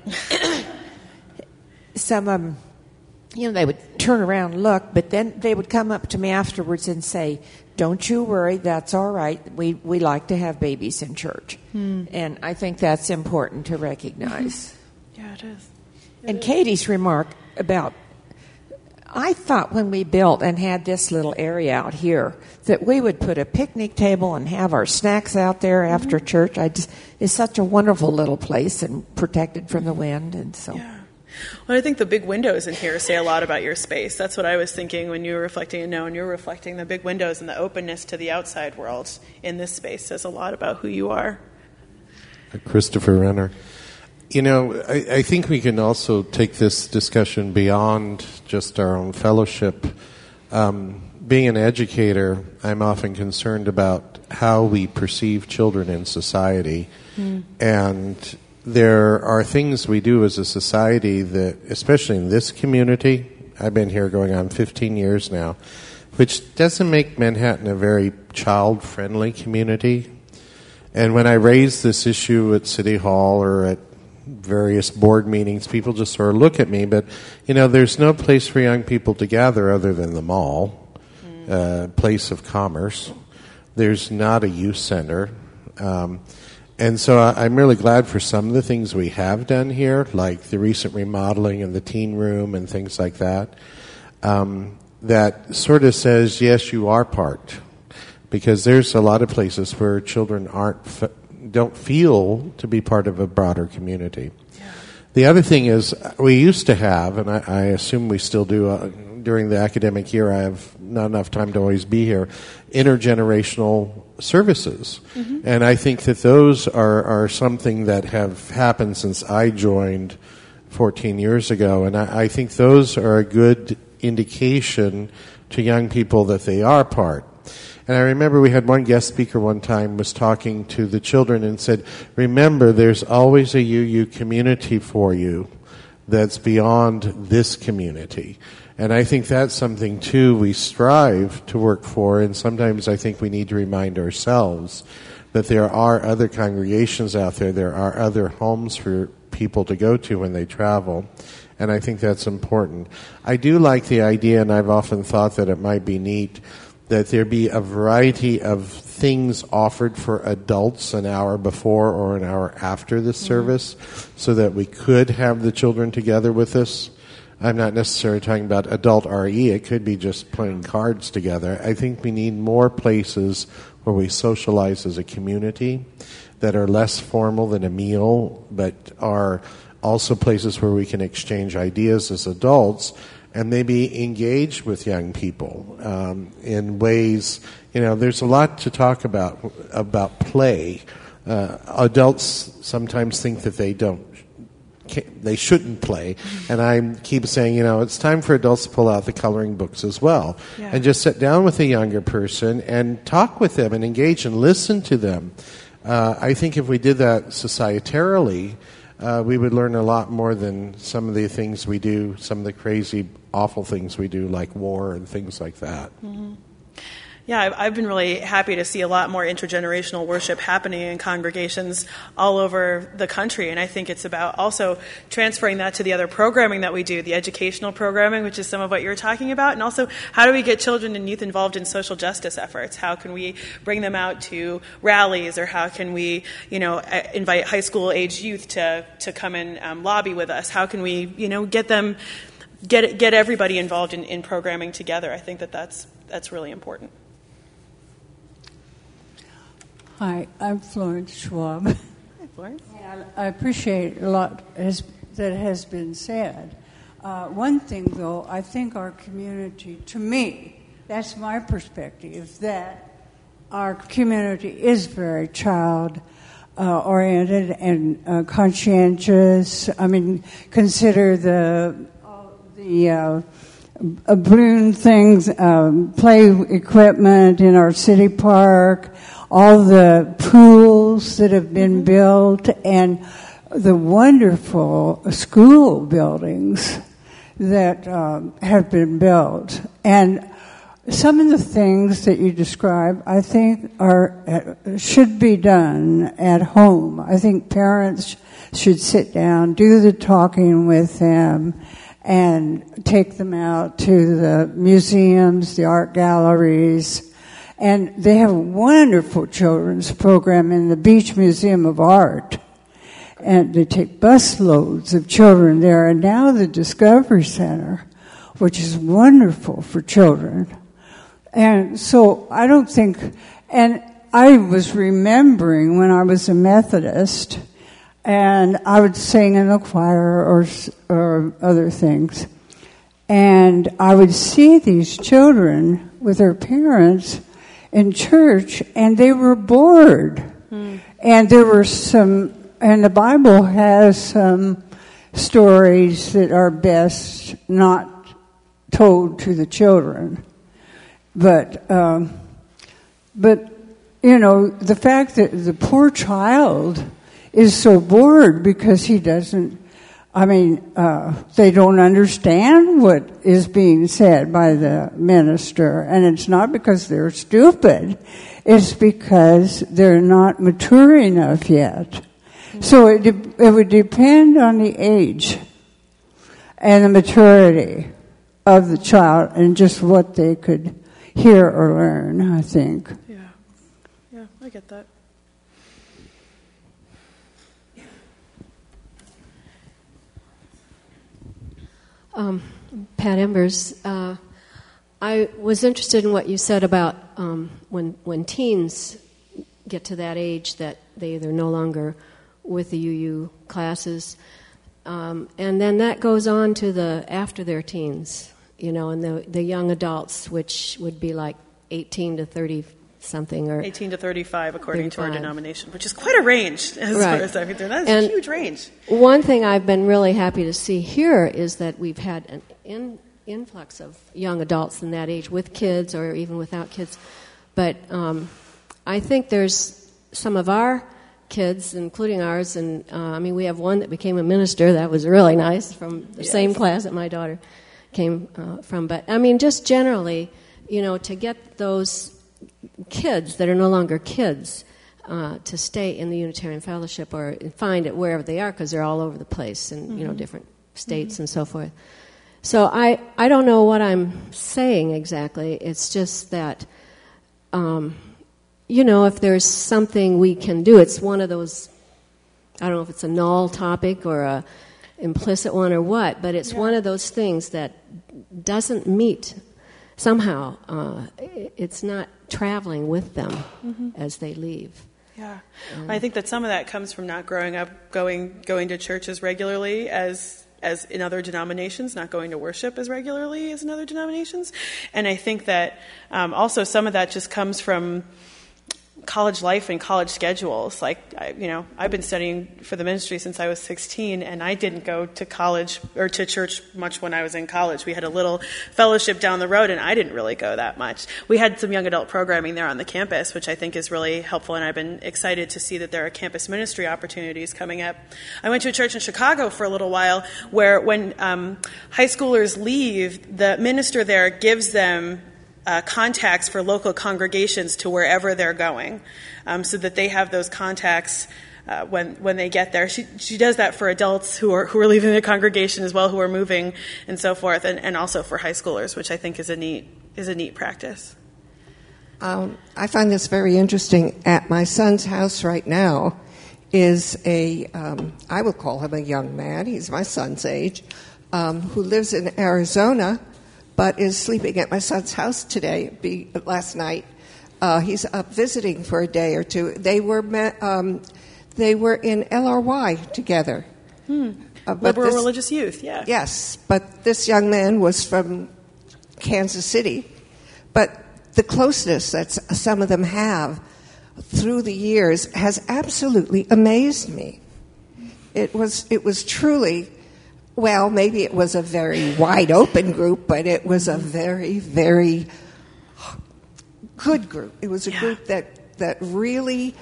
some of them, they would turn around and look, but then they would come up to me afterwards and say, don't you worry, that's all right. We like to have babies in church. And I think that's important to recognize. Yeah, it is. And Katie's remark about, I thought when we built and had this little area out here that we would put a picnic table and have our snacks out there after church. It's such a wonderful little place and protected from the wind, and so. Yeah. Well, I think the big windows in here say a lot about your space. That's what I was thinking when you were reflecting, and you're reflecting the big windows and the openness to the outside world in this space says a lot about who you are. Christopher Renner. I think we can also take this discussion beyond just our own fellowship. Being an educator, I'm often concerned about how we perceive children in society. And there are things we do as a society that, especially in this community, I've been here going on 15 years now, which doesn't make Manhattan a very child-friendly community. And when I raise this issue at City Hall or at various board meetings, people just sort of look at me, but there's no place for young people to gather other than the mall, place of commerce. There's not a youth center. And so I'm really glad for some of the things we have done here, like the recent remodeling of the teen room and things like that, that sort of says, yes, you are part, because there's a lot of places where children don't feel to be part of a broader community. The other thing is, we used to have, and I assume we still do during the academic year, I have not enough time to always be here, intergenerational services. Mm-hmm. And I think that those are something that have happened since I joined 14 years ago. And I think those are a good indication to young people that they are part. And I remember we had one guest speaker one time was talking to the children and said, remember, there's always a UU community for you that's beyond this community. And I think that's something, too, we strive to work for, and sometimes I think we need to remind ourselves that there are other congregations out there are other homes for people to go to when they travel, and I think that's important. I do like the idea, and I've often thought that it might be neat, that there be a variety of things offered for adults an hour before or an hour after the service, so that we could have the children together with us. I'm not necessarily talking about adult RE. It could be just playing cards together. I think we need more places where we socialize as a community that are less formal than a meal, but are also places where we can exchange ideas as adults and maybe engage with young people in ways. There's a lot to talk about play. Adults sometimes think that they shouldn't play, and I keep saying, it's time for adults to pull out the coloring books as well, and just sit down with a younger person and talk with them and engage and listen to them. I think if we did that societarily, we would learn a lot more than some of the things we do, some of the crazy, awful things we do, like war and things like that. Mm-hmm. Yeah, I've been really happy to see a lot more intergenerational worship happening in congregations all over the country, and I think it's about also transferring that to the other programming that we do, the educational programming, which is some of what you're talking about, and also how do we get children and youth involved in social justice efforts? How can we bring them out to rallies, or how can we, invite high school age youth to come and lobby with us? How can we, get everybody involved in programming together? I think that's really important. Hi, I'm Florence Schwab. Hi, Florence. And I appreciate a lot that has been said. One thing, though, I think our community, to me, that's my perspective, that our community is very child-oriented and conscientious. I mean, consider the balloon things, play equipment in our city park, all the pools that have been built, and the wonderful school buildings that have been built. And some of the things that you describe, I think, should be done at home. I think parents should sit down, do the talking with them, and take them out to the museums, the art galleries. And they have a wonderful children's program in the Beach Museum of Art. And they take bus loads of children there. And now the Discovery Center, which is wonderful for children. And so I don't think, and I was remembering when I was a Methodist, and I would sing in the choir or other things. And I would see these children with their parents in church, and they were bored. And there were and the Bible has some stories that are best not told to the children. But the fact that the poor child is so bored because he doesn't, they don't understand what is being said by the minister. And it's not because they're stupid. It's because they're not mature enough yet. So it would depend on the age and the maturity of the child and just what they could hear or learn, I think. Yeah, I get that. Pat Embers, I was interested in what you said about when teens get to that age that they're no longer with the UU classes, and then that goes on to after their teens, and the young adults, which would be like 18 to 30 something, or 18 to 35 according 35. to our denomination, which is quite a range as far as I'm concerned. That is a huge range. One thing I've been really happy to see here is that we've had an influx of young adults in that age with kids or even without kids. But I think there's some of our kids, including ours, and we have one that became a minister. That was really nice, from the same class that my daughter came from. But just generally, to get those kids that are no longer kids to stay in the Unitarian Fellowship or find it wherever they are, because they're all over the place in different states and so forth. So I don't know what I'm saying exactly. It's just that, if there's something we can do, it's one of those, I don't know if it's a null topic or a implicit one or what, but it's one of those things that doesn't meet somehow. It's not traveling with them as they leave. Yeah, I think that some of that comes from not growing up going to church as regularly as in other denominations, not going to worship as regularly as in other denominations. And I think that also some of that just comes from college life and college schedules. Like, I've been studying for the ministry since I was 16, and I didn't go to college or to church much when I was in college. We had a little fellowship down the road, and I didn't really go that much. We had some young adult programming there on the campus, which I think is really helpful, and I've been excited to see that there are campus ministry opportunities coming up. I went to a church in Chicago for a little while where when high schoolers leave, the minister there gives them contacts for local congregations to wherever they're going, so that they have those contacts when they get there. She does that for adults who are leaving the congregation as well, who are moving and so forth, and also for high schoolers, which I think is a neat practice. I find this very interesting. At my son's house right now is I will call him a young man, he's my son's age, who lives in Arizona, but is sleeping at my son's house last night. He's up visiting for a day or two. They were in LRY together. Liberal Religious Youth, yeah. Yes, but this young man was from Kansas City. But the closeness that some of them have through the years has absolutely amazed me. It was truly... Well, maybe it was a very wide-open group, but it was a very, very good group. It was a group that really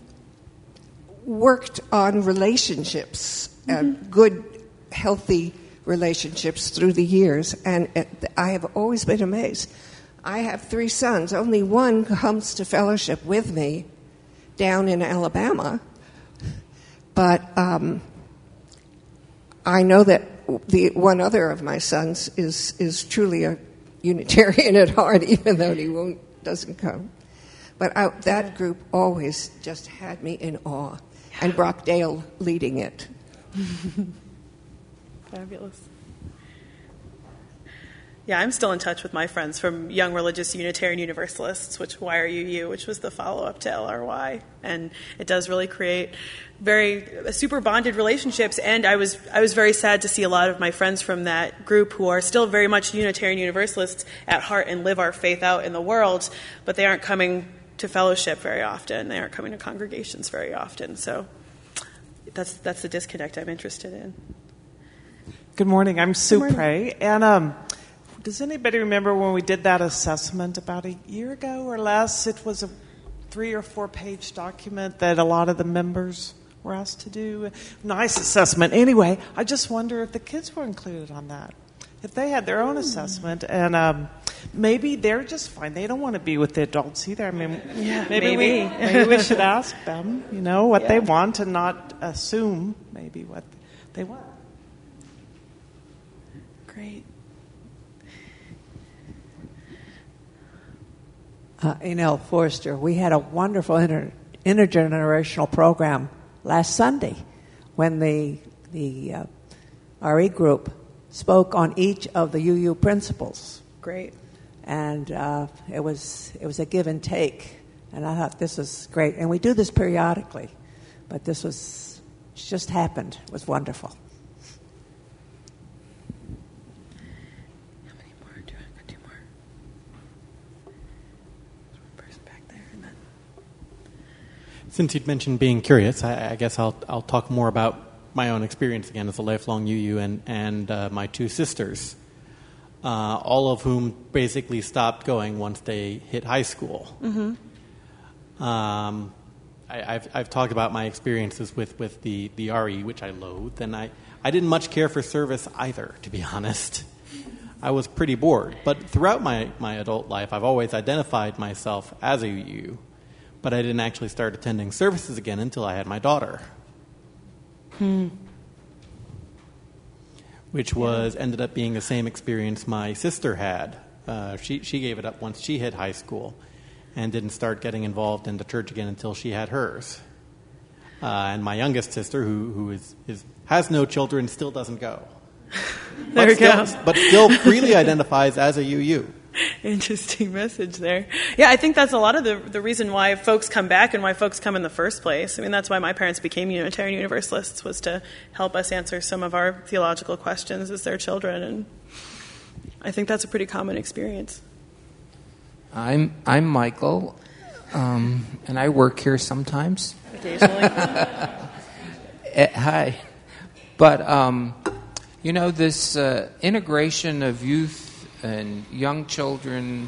worked on relationships, good, healthy relationships through the years, and I have always been amazed. I have 3 sons. Only one comes to fellowship with me down in Alabama, but... I know that the one other of my sons is truly a Unitarian at heart, even though he doesn't come. But that group always just had me in awe, and Brockdale leading it. Fabulous. Yeah, I'm still in touch with my friends from Young Religious Unitarian Universalists, which YRUU, which was the follow-up to LRY. And it does really create very super bonded relationships. And I was very sad to see a lot of my friends from that group who are still very much Unitarian Universalists at heart and live our faith out in the world, but they aren't coming to fellowship very often. They aren't coming to congregations very often. So that's the disconnect I'm interested in. Good morning. I'm Sue Prey. And does anybody remember when we did that assessment about a year ago or less? It was a 3 or 4 page document that a lot of the members were asked to do. Nice assessment. Anyway, I just wonder if the kids were included on that. If they had their own assessment, and maybe they're just fine. They don't want to be with the adults either. I mean, maybe we should ask them, what they want and not assume maybe what they want. Great. In El Forster, we had a wonderful intergenerational program last Sunday when the RE group spoke on each of the UU principles. Great. and it was a give and take. And I thought this was great. And we do this periodically, but this just happened. It was wonderful. How many more? Do I got 2 more? There's one person back there. And then... Since you'd mentioned being curious, I guess I'll talk more about my own experience again as a lifelong UU and my 2 sisters, all of whom basically stopped going once they hit high school. Mm-hmm. I've talked about my experiences with the RE, which I loathed, and I didn't much care for service either, to be honest. I was pretty bored. But throughout my adult life, I've always identified myself as a UU, but I didn't actually start attending services again until I had my daughter. Which ended up being the same experience my sister had. She gave it up once she hit high school and didn't start getting involved in the church again until she had hers. And my youngest sister, who has no children, still doesn't go. There we go. But still freely identifies as a UU. Interesting message there. Yeah, I think that's a lot of the reason why folks come back and why folks come in the first place. I mean, that's why my parents became Unitarian Universalists, was to help us answer some of our theological questions as their children. And I think that's a pretty common experience. I'm Michael, and I work here sometimes. Occasionally. Hi. But, this integration of youth and young children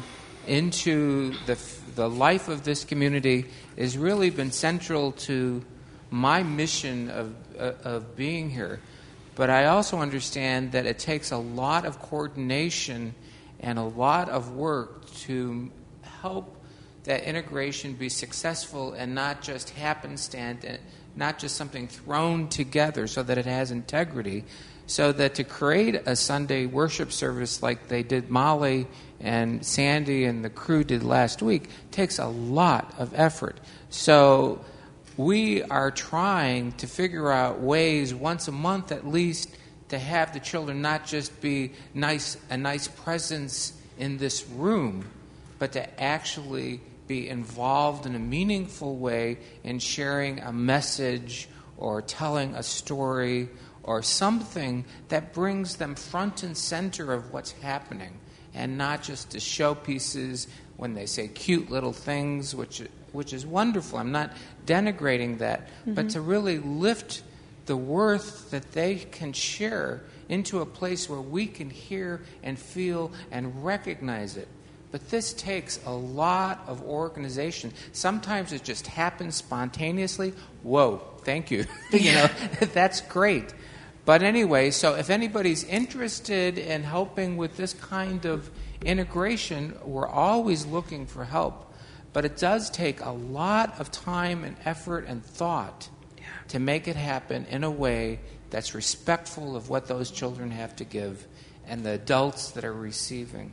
into the life of this community has really been central to my mission of being here. But I also understand that it takes a lot of coordination and a lot of work to help that integration be successful and not just happenstance, and not just something thrown together, so that it has integrity. So that to create a Sunday worship service like they did, Molly and Sandy and the crew did last week, takes a lot of effort. So we are trying to figure out ways once a month at least to have the children not just be a nice presence in this room, but to actually be involved in a meaningful way in sharing a message or telling a story or something that brings them front and center of what's happening, and not just the showpieces when they say cute little things, which is wonderful. I'm not denigrating that, but to really lift the worth that they can share into a place where we can hear and feel and recognize it. But this takes a lot of organization. Sometimes it just happens spontaneously. Whoa, thank you. That's great. But anyway, so if anybody's interested in helping with this kind of integration, we're always looking for help. But it does take a lot of time and effort and thought to make it happen in a way that's respectful of what those children have to give and the adults that are receiving.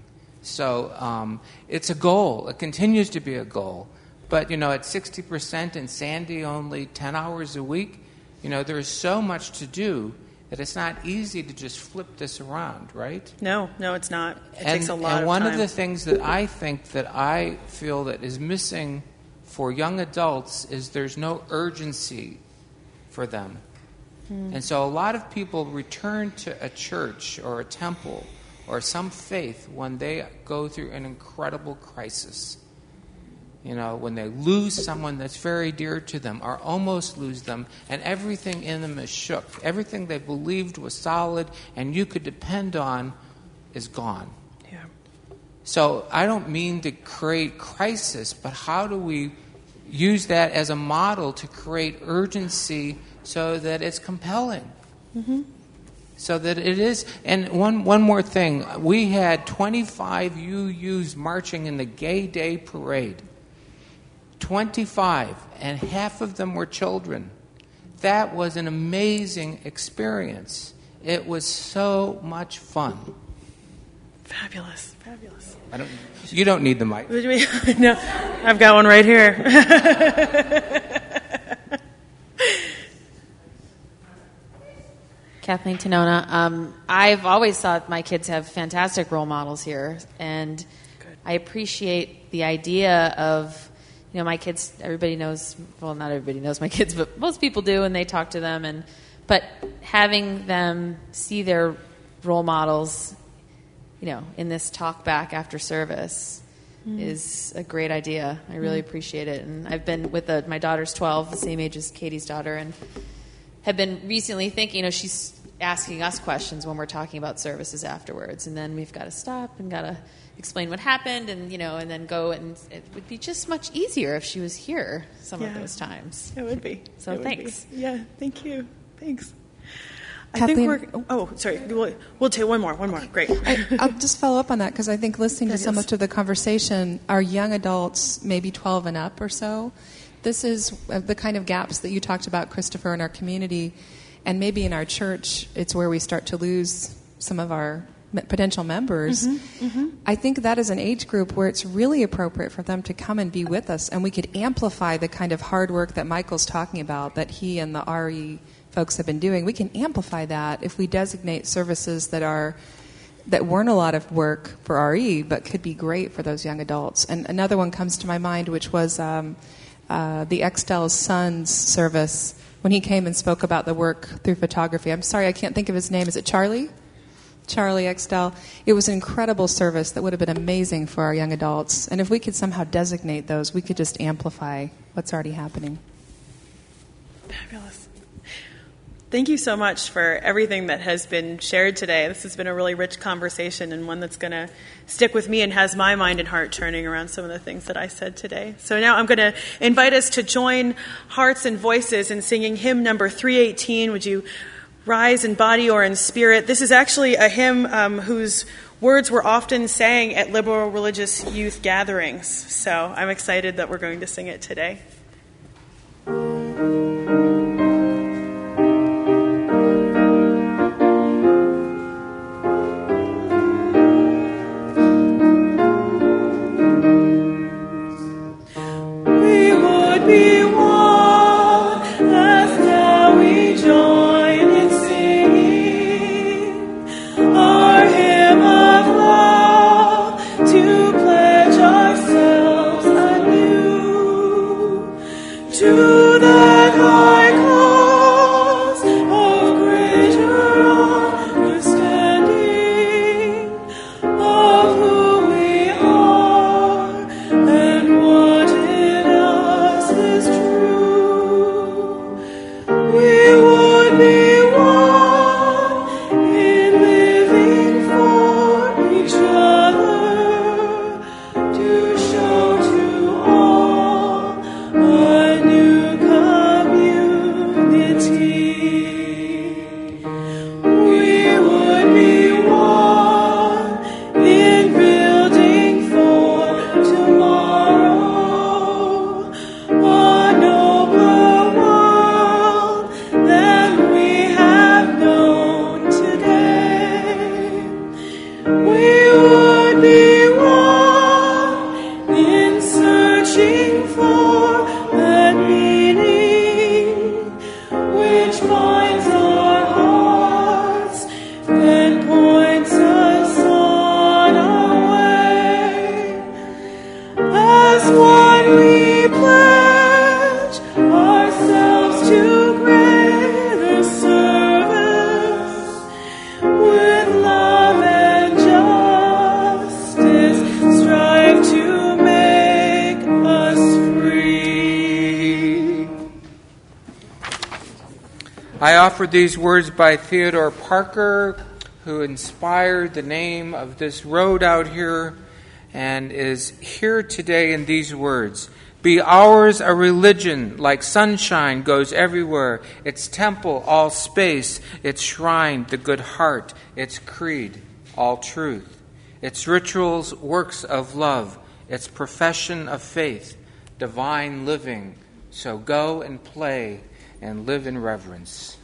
So it's a goal. It continues to be a goal. But, at 60% and Sandy only 10 hours a week, there's so much to do that it's not easy to just flip this around, right? No, it's not. It takes a lot of time. And one of the things that I think that I feel that is missing for young adults is there's no urgency for them. And so a lot of people return to a church or a temple or some faith when they go through an incredible crisis. When they lose someone that's very dear to them or almost lose them, and everything in them is shook. Everything they believed was solid and you could depend on is gone. Yeah. So I don't mean to create crisis, but how do we use that as a model to create urgency so that it's compelling? So that it is. And one more thing. We had 25 UUs marching in the Gay Day Parade. 25, and half of them were children. That was an amazing experience. It was so much fun. Fabulous. You don't need the mic. No, I've got one right here. Kathleen Tenona. I've always thought my kids have fantastic role models here, and I appreciate the idea of, my kids, everybody knows, well, not everybody knows my kids, but most people do, and they talk to them. But having them see their role models, in this talk back after service is a great idea. I really appreciate it. And I've been with my daughter's 12, the same age as Katie's daughter, and have been recently thinking, she's asking us questions when we're talking about services afterwards, and then we've got to stop and got to explain what happened, and and then go, and it would be just much easiar if she was here some of those times. It would be. So thanks. Yeah, thank you. Thanks. Kathleen, I think we're. Oh, sorry. We'll take one more. Great. I'll just follow up on that because I think listening to so much of the conversation, our young adults, maybe 12 and up or so, this is the kind of gaps that you talked about, Christopher, in our community, and maybe in our church. It's where we start to lose some of our potential members. I think that is an age group where it's really appropriate for them to come and be with us, and we could amplify the kind of hard work that Michael's talking about, that he and the RE folks have been doing. We can amplify that if we designate services that weren't a lot of work for RE, but could be great for those young adults. And another one comes to my mind, which was the Extel's son's service when he came and spoke about the work through photography. I'm sorry, I can't think of his name. Is it Charlie? Charlie Extel. It was an incredible service that would have been amazing for our young adults. And if we could somehow designate those, we could just amplify what's already happening. Fabulous. Thank you so much for everything that has been shared today. This has been a really rich conversation, and one that's going to stick with me and has my mind and heart turning around some of the things that I said today. So now I'm going to invite us to join hearts and voices in singing hymn number 318. Would you rise in body or in spirit? This is actually a hymn whose words were often sang at liberal religious youth gatherings. So I'm excited that we're going to sing it today. I offer these words by Theodore Parker, who inspired the name of this road out here and is here today in these words. Be ours a religion like sunshine goes everywhere, its temple all space, its shrine the good heart, its creed all truth, its rituals works of love, its profession of faith, divine living. So go and play and live in reverence.